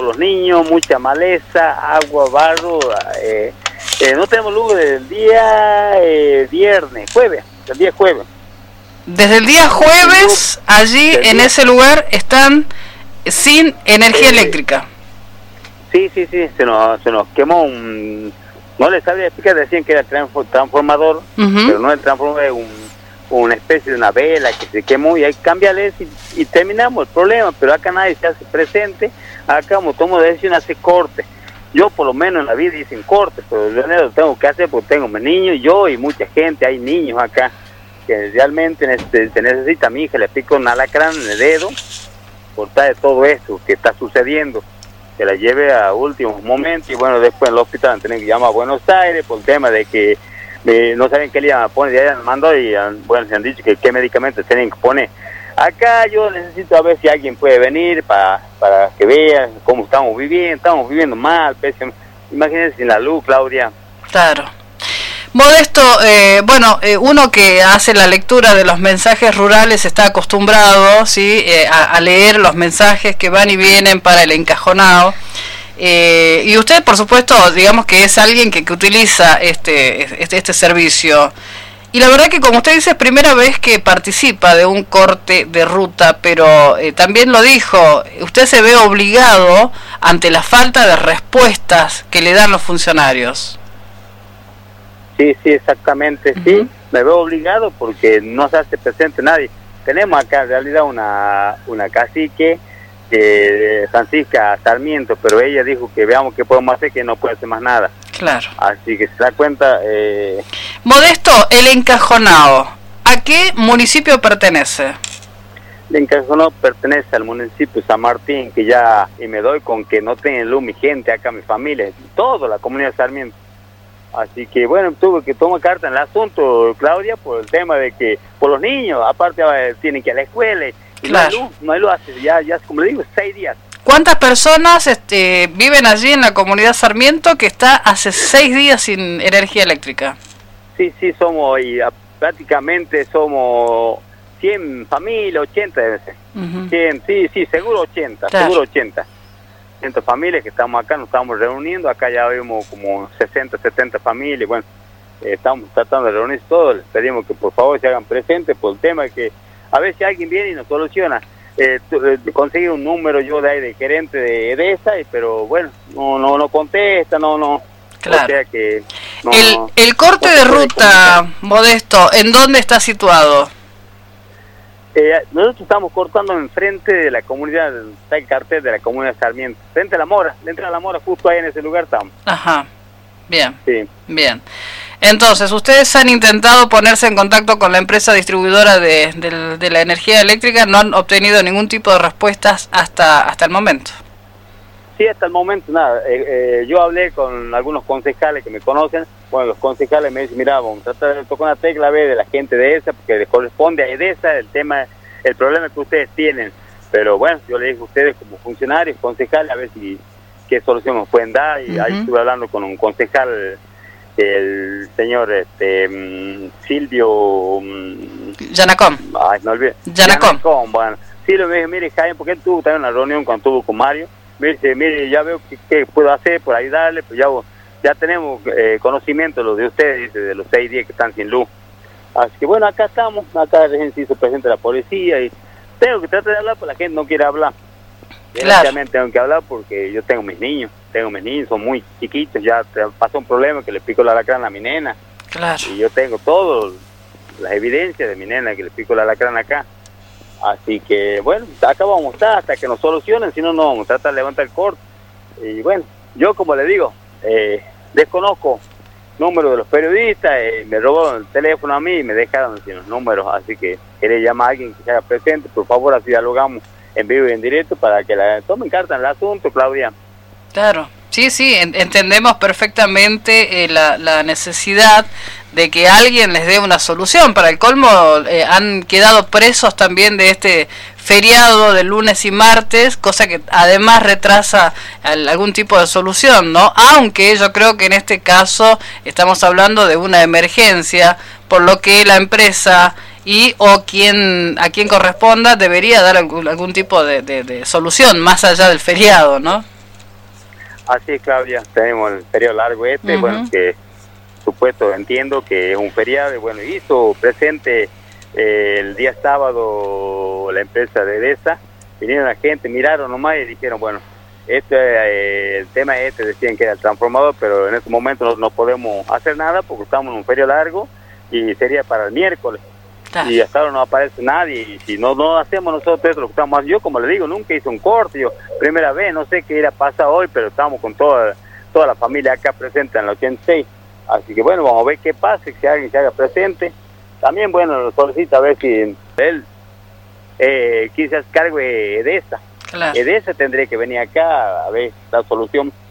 los niños, mucha maleza, agua, barro. No tenemos luz del día jueves. Desde el día jueves, allí en ese lugar están sin energía eléctrica. Sí, se nos quemó no les sabía explicar, decían que era el transformador, pero no el transformador, es una especie de una vela que se quemó y hay que cambiarles y terminamos el problema, pero acá nadie se hace presente, acá como tomo decisión hace corte. Yo por lo menos en la vida hice un corte, pero yo lo tengo que hacer porque tengo mis niños, yo y mucha gente, hay niños acá que realmente se necesita. A mi hija le pico un alacrán en el dedo por tal de todo esto que está sucediendo, que la lleve a últimos momentos y bueno, después en el hospital han tenido que llamar a Buenos Aires por el tema de que no saben qué le iban a poner, ya han mandado y bueno, se han dicho que qué medicamentos tienen que poner. Acá yo necesito a ver si alguien puede venir para que vean cómo estamos viviendo mal, pésimo. Imagínense sin la luz, Claudia. Claro. Modesto, uno que hace la lectura de los mensajes rurales está acostumbrado, ¿sí? A leer los mensajes que van y vienen para el encajonado. Y usted, por supuesto, digamos que es alguien que utiliza este servicio. Y la verdad que, como usted dice, es primera vez que participa de un corte de ruta, pero también lo dijo, usted se ve obligado ante la falta de respuestas que le dan los funcionarios. Sí, exactamente, sí, me veo obligado porque no se hace presente nadie. Tenemos acá en realidad una cacique, Francisca Sarmiento, pero ella dijo que veamos qué podemos hacer, que no puede hacer más nada. Claro. Así que se da cuenta. Modesto, el Encajonado, ¿a qué municipio pertenece? El Encajonado pertenece al municipio de San Martín, que ya, y me doy con que no tienen luz mi gente acá, mi familia, toda la comunidad de Sarmiento. Así que bueno, tuve que tomar carta en el asunto, Claudia, por el tema de que, por los niños, aparte tienen que ir a la escuela, y claro. no hay luz hace ya, como le digo, 6 días. ¿Cuántas personas viven allí en la comunidad Sarmiento que está hace 6 días sin energía eléctrica? Sí, somos, prácticamente somos 100 familias, 80 debe ser. 100, sí, seguro 80, claro. Seguro 80. 100 familias que estamos acá, nos estamos reuniendo, acá ya vemos como 60, 70 familias, bueno, estamos tratando de reunir todos, les pedimos que por favor se hagan presentes por el tema de que a ver si alguien viene y nos soluciona. Conseguí un número yo de ahí de gerente de EDESA, pero bueno, no contesta, no. Claro. O sea que el corte de ruta, Modesto, ¿en dónde está situado? Nosotros estamos cortando enfrente de la comunidad, está el cartel de la comunidad de Sarmiento, frente a la Mora, justo ahí en ese lugar estamos. Ajá, bien, sí. Bien. Entonces, ustedes han intentado ponerse en contacto con la empresa distribuidora de la energía eléctrica, no han obtenido ningún tipo de respuestas hasta el momento. Sí, hasta el momento nada. Yo hablé con algunos concejales que me conocen. Bueno, los concejales me dicen, mira, vamos a tratar de tocar una tecla B de la gente de EDESA, porque les corresponde a EDESA el problema que ustedes tienen. Pero bueno, yo le dije a ustedes como funcionarios, concejales, a ver qué solución nos pueden dar. Y ahí estuve hablando con un concejal, el señor Silvio Yanacón. Ay, no olvidé. Yanacón. Bueno, Silvio me dijo, mire, Jaime, porque él tuvo también una reunión cuando estuvo con Mario. Me dice, mire, ya veo qué puedo hacer por ayudarle, pues ya tenemos conocimiento lo de ustedes, dice, de los 6 días que están sin luz. Así que bueno, acá estamos, acá recién se hizo presente la policía y tengo que tratar de hablar, pero la gente no quiere hablar. Desgraciadamente tengo que hablar porque yo tengo mis niños, son muy chiquitos, ya pasó un problema que le picó la alacrán a mi nena. Claro. Y yo tengo todas las evidencias de mi nena que le picó la alacrán acá. Así que bueno, acá vamos a estar hasta que nos solucionen, si no, no vamos a tratar de levantar el corte. Y bueno, yo como le digo, desconozco número de los periodistas, me robaron el teléfono a mí y me dejaron sin los números, así que quería llamar a alguien que se haga presente, por favor, así dialogamos en vivo y en directo para que tomen carta en el asunto, Claudia. Claro, sí, entendemos perfectamente la necesidad de que alguien les dé una solución. Para el colmo, han quedado presos también de este feriado de lunes y martes, cosa que además retrasa algún tipo de solución, ¿no? Aunque yo creo que en este caso estamos hablando de una emergencia, por lo que la empresa a quien corresponda debería dar algún tipo de solución más allá del feriado, ¿no? Así es, Claudia, tenemos el feriado largo bueno, que supuesto entiendo que es un feriado, y bueno, hizo presente el día sábado la empresa de EDESA, vinieron la gente, miraron nomás y dijeron, bueno, el tema decían que era el transformador, pero en este momento no podemos hacer nada porque estamos en un feriado largo y sería para el miércoles. Claro. Y hasta ahora no aparece nadie, y si no hacemos nosotros eso, lo que estamos haciendo, yo como le digo, nunca hice un corte, yo primera vez, no sé qué irá a pasar hoy, pero estamos con toda la familia acá presente en el 86, así que bueno, vamos a ver qué pasa, si alguien se haga presente. También bueno, lo solicita a ver si él quizás cargo de EDESA. Claro. EDESA tendría que venir acá a ver la solución.